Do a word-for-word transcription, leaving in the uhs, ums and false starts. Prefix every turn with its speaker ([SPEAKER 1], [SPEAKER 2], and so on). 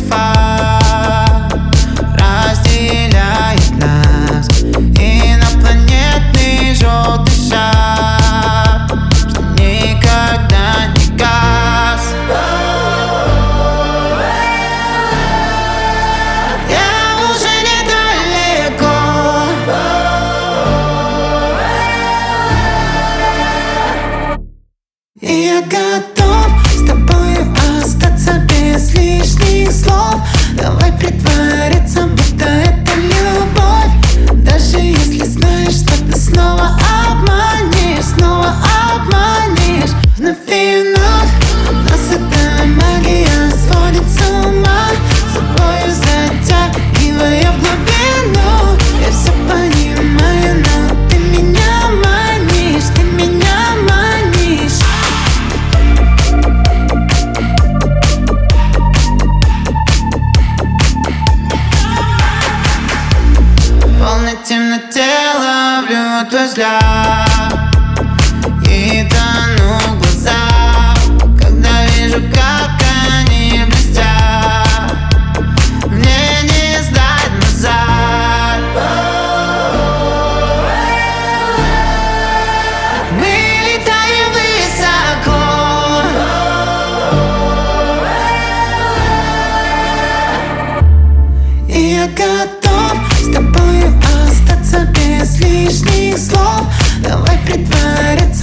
[SPEAKER 1] факт разделяет нас. Инопланетный желтый шар, что никогда не гас. Я уже недалеко, и я готов с тобою остаться без лишних слов. Давай притвориться, будто это любовь, даже если знаешь, что ты снова обманешь, снова обманешь. Вновь и вновь нас эта магия сводит с ума, собою затягивая в глубину. Я все понимаю, но ты меня манишь, ты меня манишь. В полной темноте ловлю твой взгляд и тону в глазах, когда вижу, как они блестят. Мне не сдать назад. Мы летаем высоко, и я готов с тобою остаться без лишних слов. Давай притвориться,